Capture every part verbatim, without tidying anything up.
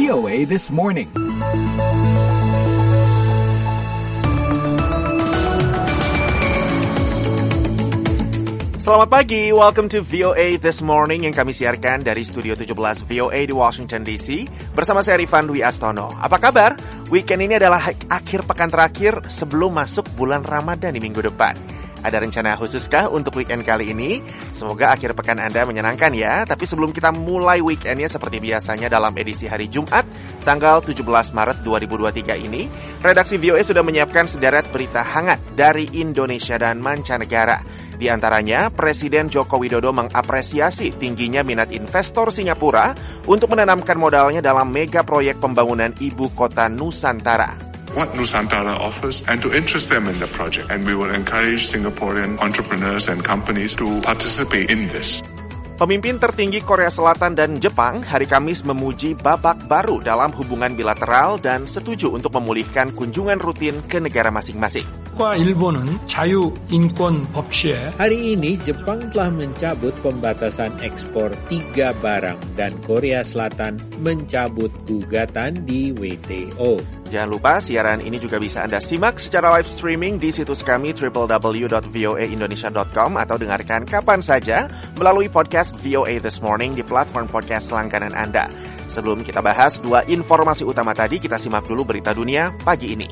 V O A This Morning. Selamat pagi, welcome to V O A This Morning yang kami siarkan dari Studio tujuh belas V O A di Washington D C bersama saya Rifan Dwi Astono. Apa kabar? Weekend ini adalah akhir pekan terakhir sebelum masuk bulan Ramadan di minggu depan. Ada rencana khususkah untuk weekend kali ini? Semoga akhir pekan Anda menyenangkan ya. Tapi sebelum kita mulai weekendnya seperti biasanya dalam edisi hari Jumat, tanggal tujuh belas Maret dua ribu dua puluh tiga ini, redaksi V O A sudah menyiapkan sederet berita hangat dari Indonesia dan mancanegara. Di antaranya, Presiden Joko Widodo mengapresiasi tingginya minat investor Singapura untuk menanamkan modalnya dalam mega proyek pembangunan ibu kota Nusantara. What Nusantara offers and to interest them in the project. And we will encourage Singaporean entrepreneurs and companies to participate in this. Pemimpin tertinggi Korea Selatan dan Jepang hari Kamis memuji babak baru dalam hubungan bilateral dan setuju untuk memulihkan kunjungan rutin ke negara masing-masing. 일본은 자유 인권 법시에 hari ini Jepang telah mencabut pembatasan ekspor tiga barang dan Korea Selatan mencabut gugatan di W T O. Jangan lupa siaran ini juga bisa Anda simak secara live streaming di situs kami double-u double-u double-u dot v o a indonesia dot com atau dengarkan kapan saja melalui podcast V O A This Morning di platform podcast langganan Anda. Sebelum kita bahas dua informasi utama tadi, kita simak dulu berita dunia pagi ini.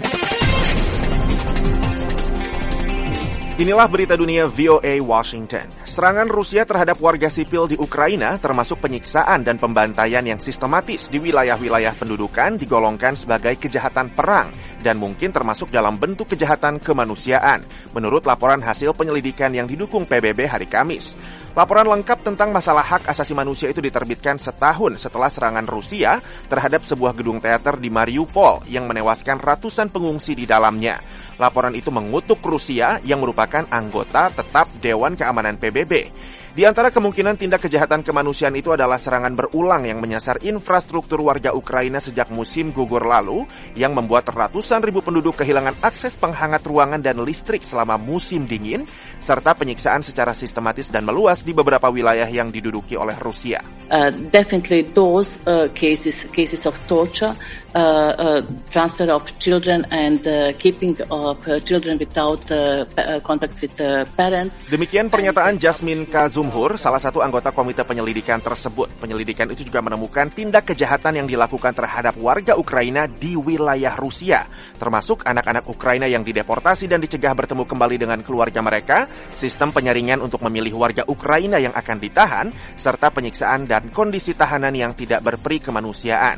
Inilah berita dunia V O A Washington. Serangan Rusia terhadap warga sipil di Ukraina termasuk penyiksaan dan pembantaian yang sistematis di wilayah-wilayah pendudukan digolongkan sebagai kejahatan perang dan mungkin termasuk dalam bentuk kejahatan kemanusiaan, menurut laporan hasil penyelidikan yang didukung P B B hari Kamis. Laporan lengkap tentang masalah hak asasi manusia itu diterbitkan setahun setelah serangan Rusia terhadap sebuah gedung teater di Mariupol yang menewaskan ratusan pengungsi di dalamnya. Laporan itu mengutuk Rusia yang merupakan anggota tetap Dewan Keamanan P B B. Di antara kemungkinan tindak kejahatan kemanusiaan itu adalah serangan berulang yang menyasar infrastruktur warga Ukraina sejak musim gugur lalu, yang membuat ratusan ribu penduduk kehilangan akses penghangat ruangan dan listrik selama musim dingin, serta penyiksaan secara sistematis dan meluas di beberapa wilayah yang diduduki oleh Rusia. Uh, definitely those uh, cases, cases of torture, uh, uh, transfer of children and uh, keeping of uh, children without uh, uh, contacts with uh, parents. Demikian pernyataan Jasmine Kazumhur, salah satu anggota komite penyelidikan tersebut. Penyelidikan itu juga menemukan tindak kejahatan yang dilakukan terhadap warga Ukraina di wilayah Rusia, termasuk anak-anak Ukraina yang dideportasi dan dicegah bertemu kembali dengan keluarga mereka, sistem penyaringan untuk memilih warga Ukraina yang akan ditahan, serta penyiksaan dan kondisi tahanan yang tidak berperi kemanusiaan.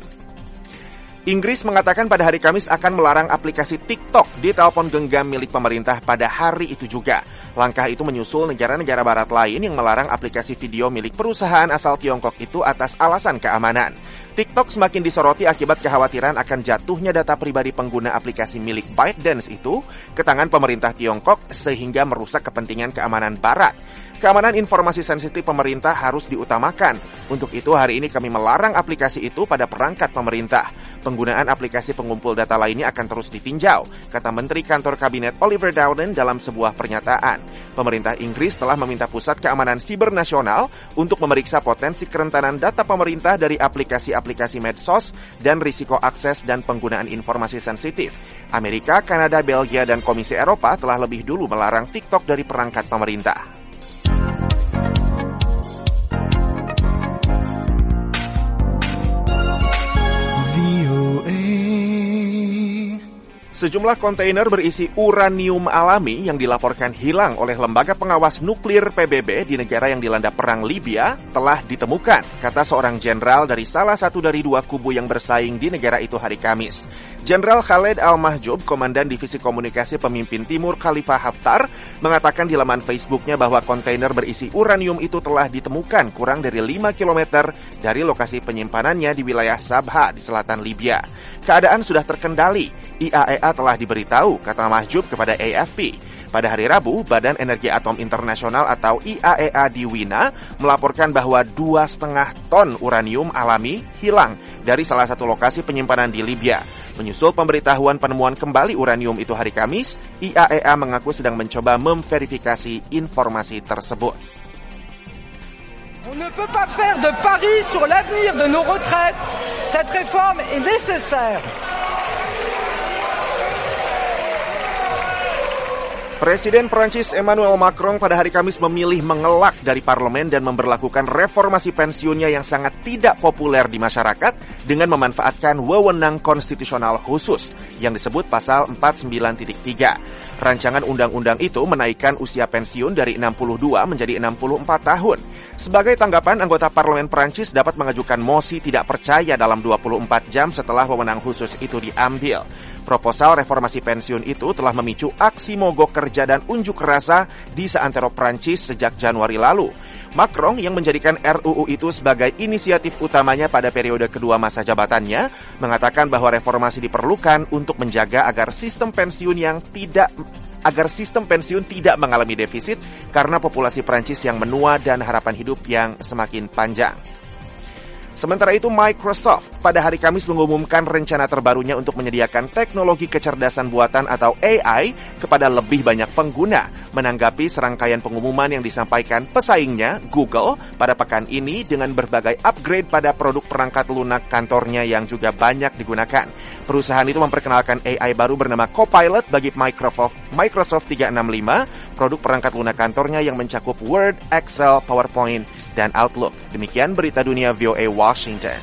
Inggris mengatakan pada hari Kamis akan melarang aplikasi TikTok di telepon genggam milik pemerintah pada hari itu juga. Langkah itu menyusul negara-negara barat lain yang melarang aplikasi video milik perusahaan asal Tiongkok itu atas alasan keamanan. TikTok semakin disoroti akibat kekhawatiran akan jatuhnya data pribadi pengguna aplikasi milik ByteDance itu ke tangan pemerintah Tiongkok sehingga merusak kepentingan keamanan barat. Keamanan informasi sensitif pemerintah harus diutamakan. Untuk itu hari ini kami melarang aplikasi itu pada perangkat pemerintah. Penggunaan aplikasi pengumpul data lainnya akan terus ditinjau, kata Menteri Kantor Kabinet Oliver Dowden dalam sebuah pernyataan. Pemerintah Inggris telah meminta Pusat Keamanan Siber Nasional untuk memeriksa potensi kerentanan data pemerintah dari aplikasi-aplikasi medsos dan risiko akses dan penggunaan informasi sensitif. Amerika, Kanada, Belgia, dan Komisi Eropa telah lebih dulu melarang TikTok dari perangkat pemerintah. Sejumlah kontainer berisi uranium alami yang dilaporkan hilang oleh Lembaga Pengawas Nuklir P B B di negara yang dilanda perang Libya telah ditemukan, kata seorang jenderal dari salah satu dari dua kubu yang bersaing di negara itu hari Kamis. Jenderal Khaled Al-Mahjoub, Komandan Divisi Komunikasi Pemimpin Timur Khalifah Haftar, mengatakan di laman Facebooknya bahwa kontainer berisi uranium itu telah ditemukan kurang dari lima kilometer dari lokasi penyimpanannya di wilayah Sabha di selatan Libya. Keadaan sudah terkendali. I A E A telah diberitahu, kata Mahjoub kepada A F P. Pada hari Rabu, Badan Energi Atom Internasional atau I A E A di Wina melaporkan bahwa dua setengah ton uranium alami hilang dari salah satu lokasi penyimpanan di Libya. Menyusul pemberitahuan penemuan kembali uranium itu hari Kamis, I A E A mengaku sedang mencoba memverifikasi informasi tersebut. On ne peut pas faire de paris sur l'avenir de nos retraites. Cette réforme est nécessaire. Presiden Prancis Emmanuel Macron pada hari Kamis memilih mengelak dari parlemen dan memberlakukan reformasi pensiunnya yang sangat tidak populer di masyarakat dengan memanfaatkan wewenang konstitusional khusus yang disebut pasal empat puluh sembilan titik tiga. Rancangan undang-undang itu menaikkan usia pensiun dari enam puluh dua menjadi enam puluh empat tahun. Sebagai tanggapan, anggota parlemen Prancis dapat mengajukan mosi tidak percaya dalam dua puluh empat jam setelah wewenang khusus itu diambil. Proposal reformasi pensiun itu telah memicu aksi mogok kerja dan unjuk rasa di seantero Prancis sejak Januari lalu. Macron yang menjadikan R U U itu sebagai inisiatif utamanya pada periode kedua masa jabatannya, mengatakan bahwa reformasi diperlukan untuk menjaga agar sistem pensiun yang tidak agar sistem pensiun tidak mengalami defisit karena populasi Prancis yang menua dan harapan hidup yang semakin panjang. Sementara itu, Microsoft pada hari Kamis mengumumkan rencana terbarunya untuk menyediakan teknologi kecerdasan buatan atau A I kepada lebih banyak pengguna, menanggapi serangkaian pengumuman yang disampaikan pesaingnya, Google, pada pekan ini dengan berbagai upgrade pada produk perangkat lunak kantornya yang juga banyak digunakan. Perusahaan itu memperkenalkan A I baru bernama Copilot bagi Microsoft, Microsoft tiga enam lima, produk perangkat lunak kantornya yang mencakup Word, Excel, PowerPoint, dan Outlook. Demikian berita dunia V O A Washington.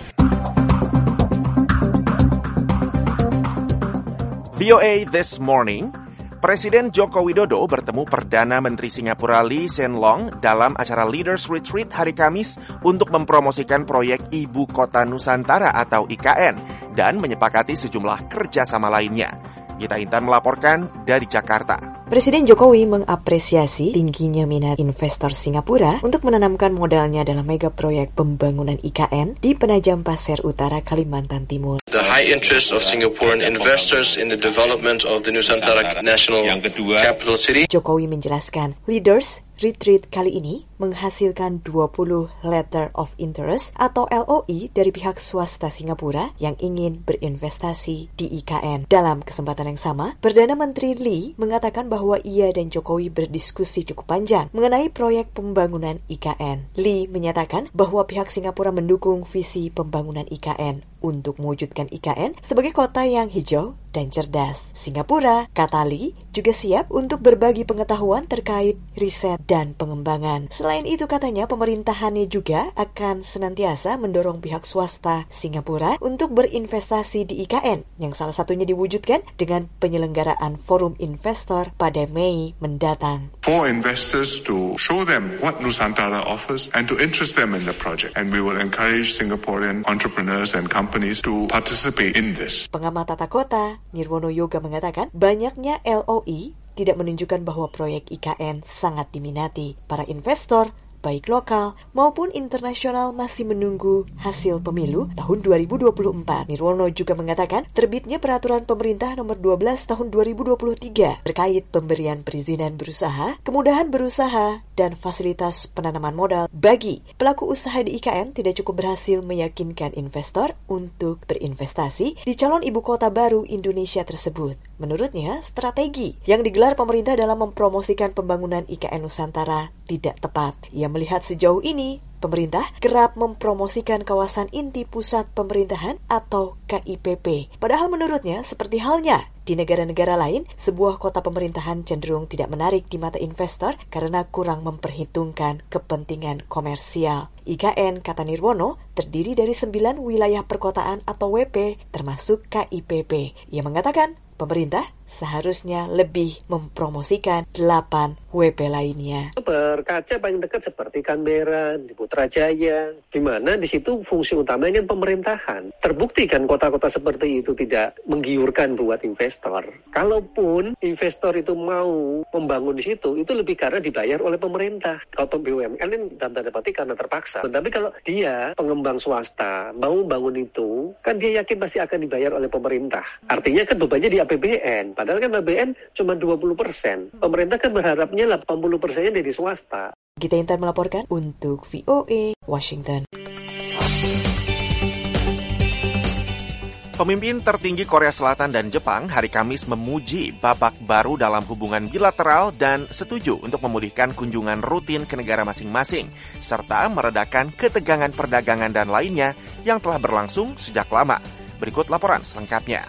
V O A This Morning, Presiden Joko Widodo bertemu Perdana Menteri Singapura Lee Hsien Loong dalam acara Leaders Retreat hari Kamis untuk mempromosikan proyek Ibu Kota Nusantara atau I K N dan menyepakati sejumlah kerjasama lainnya. Gita Intan melaporkan dari Jakarta. Presiden Jokowi mengapresiasi tingginya minat investor Singapura untuk menanamkan modalnya dalam mega proyek pembangunan I K N di Penajam Pasir Utara, Kalimantan Timur. The high interest of Singaporean investors in the development of the Nusantara National Capital City. Jokowi menjelaskan, Leaders Retreat kali ini menghasilkan dua puluh Letter of Interest atau L O I dari pihak swasta Singapura yang ingin berinvestasi di I K N. Dalam kesempatan yang sama, Perdana Menteri Lee mengatakan bahwa ia dan Jokowi berdiskusi cukup panjang mengenai proyek pembangunan I K N. Lee menyatakan bahwa pihak Singapura mendukung visi pembangunan I K N untuk mewujudkan I K N sebagai kota yang hijau dan cerdas. Singapura, kata Lee, juga siap untuk berbagi pengetahuan terkait riset dan pengembangan. Selain itu, katanya pemerintahannya juga akan senantiasa mendorong pihak swasta Singapura untuk berinvestasi di I K N, yang salah satunya diwujudkan dengan penyelenggaraan forum investor pada Mei mendatang. For investors to show them what Nusantara offers and to interest them in the project. And we will encourage Singaporean entrepreneurs and companies to participate in this. Pengamat tata kota Nirwono Yoga mengatakan banyaknya L O I tidak menunjukkan bahwa proyek I K N sangat diminati. Para investor, baik lokal maupun internasional, masih menunggu hasil pemilu tahun dua ribu dua puluh empat. Nirwono juga mengatakan terbitnya peraturan pemerintah nomor dua belas tahun dua ribu dua puluh tiga terkait pemberian perizinan berusaha, kemudahan berusaha, dan fasilitas penanaman modal bagi pelaku usaha di I K N tidak cukup berhasil meyakinkan investor untuk berinvestasi di calon ibu kota baru Indonesia tersebut. Menurutnya, strategi yang digelar pemerintah dalam mempromosikan pembangunan I K N Nusantara tidak tepat. Ia melihat sejauh ini pemerintah kerap mempromosikan kawasan inti pusat pemerintahan atau K I P P. Padahal menurutnya, seperti halnya di negara-negara lain, sebuah kota pemerintahan cenderung tidak menarik di mata investor karena kurang memperhitungkan kepentingan komersial. I K N, kata Nirwono, terdiri dari sembilan wilayah perkotaan atau W P, termasuk K I P P. Ia mengatakan, pemerintah seharusnya lebih mempromosikan delapan W P lainnya. Berkaca paling dekat seperti Canberra, di Putrajaya, di mana di situ fungsi utamanya kan pemerintahan. Terbukti kan kota-kota seperti itu tidak menggiurkan buat investor. Kalaupun investor itu mau membangun di situ, itu lebih karena dibayar oleh pemerintah. Kalau B U M N ini dalam tanda petik karena terpaksa. Tapi kalau dia pengembang swasta mau bangun itu, kan dia yakin pasti akan dibayar oleh pemerintah. Artinya kan bebannya di A P B N. Padahal kan A P B N cuma dua puluh persen. Pemerintah kan berharapnya delapan puluh persennya dari swasta. Gita Intan melaporkan untuk V O A Washington. Pemimpin tertinggi Korea Selatan dan Jepang hari Kamis memuji babak baru dalam hubungan bilateral dan setuju untuk memulihkan kunjungan rutin ke negara masing-masing, serta meredakan ketegangan perdagangan dan lainnya yang telah berlangsung sejak lama. Berikut laporan selengkapnya.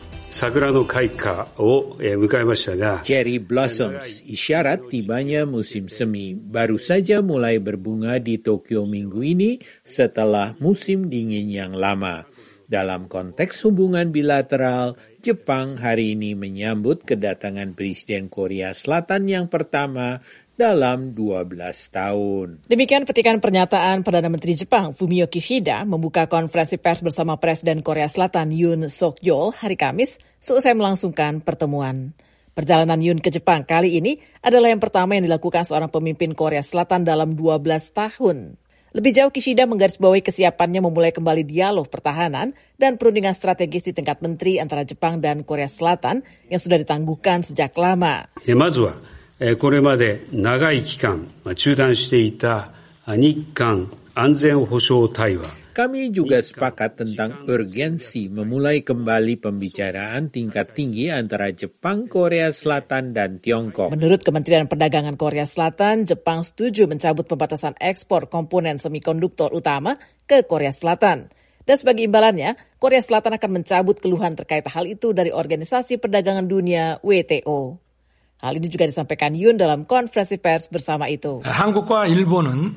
Cherry blossoms, isyarat tibanya musim semi, baru saja mulai berbunga di Tokyo minggu ini setelah musim dingin yang lama. Dalam konteks hubungan bilateral, Jepang hari ini menyambut kedatangan Presiden Korea Selatan yang pertama dalam dua belas tahun. Demikian petikan pernyataan Perdana Menteri Jepang Fumio Kishida membuka konferensi pers bersama Presiden Korea Selatan Yoon Suk-yeol hari Kamis seusai melangsungkan pertemuan. Perjalanan Yoon ke Jepang kali ini adalah yang pertama yang dilakukan seorang pemimpin Korea Selatan dalam dua belas tahun. Lebih jauh, Kishida menggarisbawahi kesiapannya memulai kembali dialog pertahanan dan perundingan strategis di tingkat menteri antara Jepang dan Korea Selatan yang sudah ditangguhkan sejak lama. まずはこれまで長い期間中断していた日韓安全保障対話 Kami juga sepakat tentang urgensi memulai kembali pembicaraan tingkat tinggi antara Jepang, Korea Selatan, dan Tiongkok. Menurut Kementerian Perdagangan Korea Selatan, Jepang setuju mencabut pembatasan ekspor komponen semikonduktor utama ke Korea Selatan. Dan sebagai imbalannya, Korea Selatan akan mencabut keluhan terkait hal itu dari Organisasi Perdagangan Dunia W T O. Hal ini juga disampaikan Yoon dalam konferensi pers bersama itu. 한국과 일본은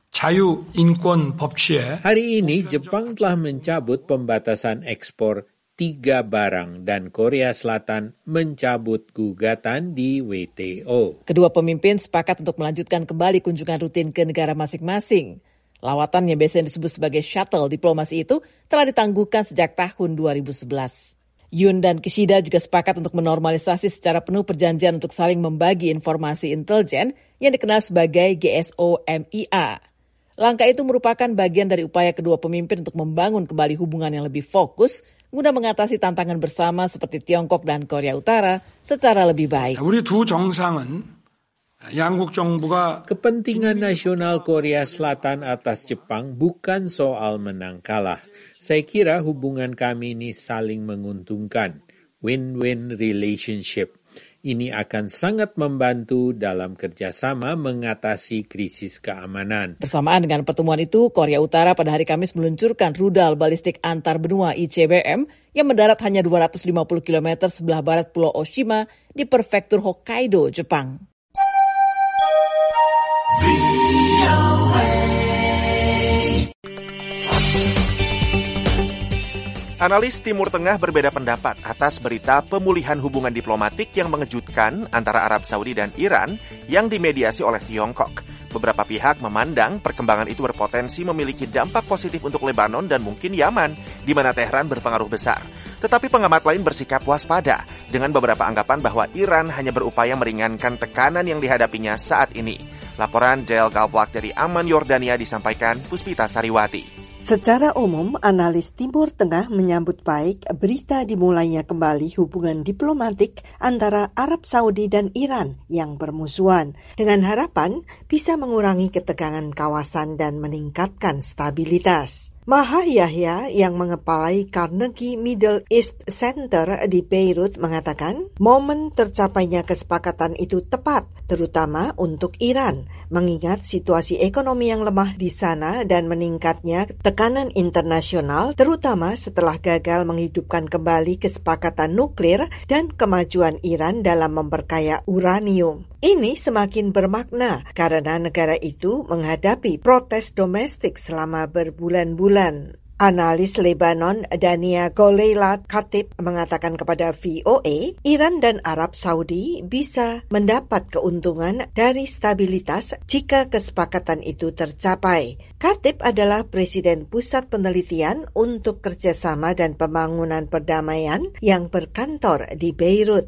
자유 인권 법치에 Hari ini Jepang telah mencabut pembatasan ekspor tiga barang dan Korea Selatan mencabut gugatan di W T O. Kedua pemimpin sepakat untuk melanjutkan kembali kunjungan rutin ke negara masing-masing. Lawatan yang biasanya disebut sebagai shuttle diplomasi itu telah ditangguhkan sejak tahun dua ribu sebelas. Yoon dan Kishida juga sepakat untuk menormalisasi secara penuh perjanjian untuk saling membagi informasi intelijen yang dikenal sebagai G S O M I A. Langkah itu merupakan bagian dari upaya kedua pemimpin untuk membangun kembali hubungan yang lebih fokus guna mengatasi tantangan bersama seperti Tiongkok dan Korea Utara secara lebih baik. 우리 두 정상은 양국 정부가 Kepentingan nasional Korea Selatan atas Jepang bukan soal menang kalah. Saya kira hubungan kami ini saling menguntungkan, win-win relationship. Ini akan sangat membantu dalam kerjasama mengatasi krisis keamanan. Bersamaan dengan pertemuan itu, Korea Utara pada hari Kamis meluncurkan rudal balistik antar benua I C B M yang mendarat hanya dua ratus lima puluh kilometer sebelah barat Pulau Oshima di prefektur Hokkaido, Jepang. Analis Timur Tengah berbeda pendapat atas berita pemulihan hubungan diplomatik yang mengejutkan antara Arab Saudi dan Iran yang dimediasi oleh Tiongkok. Beberapa pihak memandang perkembangan itu berpotensi memiliki dampak positif untuk Lebanon dan mungkin Yaman, di mana Teheran berpengaruh besar. Tetapi pengamat lain bersikap waspada dengan beberapa anggapan bahwa Iran hanya berupaya meringankan tekanan yang dihadapinya saat ini. Laporan Jael Galplak dari Amman, Yordania disampaikan Puspita Sariwati. Secara umum, analis Timur Tengah menyambut baik berita dimulainya kembali hubungan diplomatik antara Arab Saudi dan Iran yang bermusuhan, dengan harapan bisa mengurangi ketegangan kawasan dan meningkatkan stabilitas. Maha Yahya yang mengepalai Carnegie Middle East Center di Beirut mengatakan momen tercapainya kesepakatan itu tepat, terutama untuk Iran, mengingat situasi ekonomi yang lemah di sana dan meningkatnya tekanan internasional, terutama setelah gagal menghidupkan kembali kesepakatan nuklir dan kemajuan Iran dalam memperkaya uranium. Ini semakin bermakna karena negara itu menghadapi protes domestik selama berbulan-bulan. Analis Lebanon Dania Goleilat Khatib mengatakan kepada V O A, Iran dan Arab Saudi bisa mendapat keuntungan dari stabilitas jika kesepakatan itu tercapai. Khatib adalah Presiden Pusat Penelitian untuk Kerjasama dan Pembangunan Perdamaian yang berkantor di Beirut.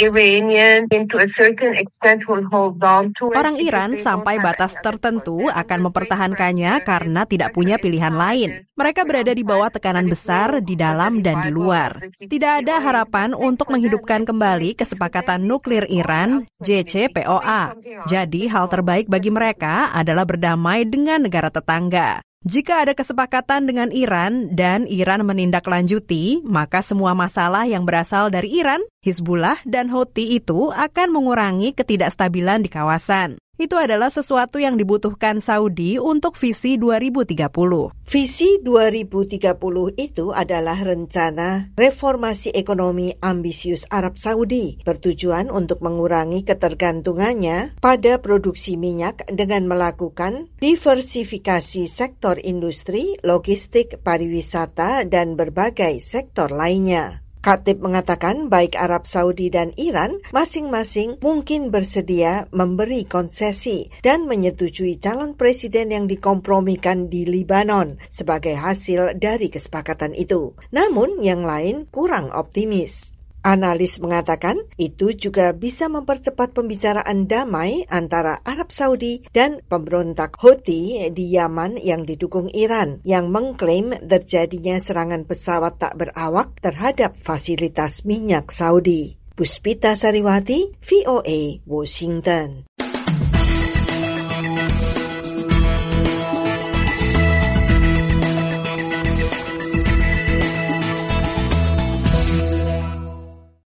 Orang Iran sampai batas tertentu akan mempertahankannya karena tidak punya pilihan lain. Mereka berada di bawah tekanan besar di dalam dan di luar. Tidak ada harapan untuk menghidupkan kembali kesepakatan nuklir Iran, J C P O A. Jadi hal terbaik bagi mereka adalah berdamai dengan negara tetangga. Jika ada kesepakatan dengan Iran dan Iran menindaklanjuti, maka semua masalah yang berasal dari Iran, Hizbullah, dan Houthi itu akan mengurangi ketidakstabilan di kawasan. Itu adalah sesuatu yang dibutuhkan Saudi untuk visi dua ribu tiga puluh. Visi dua ribu tiga puluh itu adalah rencana reformasi ekonomi ambisius Arab Saudi, bertujuan untuk mengurangi ketergantungannya pada produksi minyak dengan melakukan diversifikasi sektor industri, logistik, pariwisata, dan berbagai sektor lainnya. Khatib mengatakan baik Arab Saudi dan Iran masing-masing mungkin bersedia memberi konsesi dan menyetujui calon presiden yang dikompromikan di Libanon sebagai hasil dari kesepakatan itu. Namun yang lain kurang optimis. Analis mengatakan itu juga bisa mempercepat pembicaraan damai antara Arab Saudi dan pemberontak Houthi di Yaman yang didukung Iran, yang mengklaim terjadinya serangan pesawat tak berawak terhadap fasilitas minyak Saudi. Puspita Sariwati, V O A, Washington.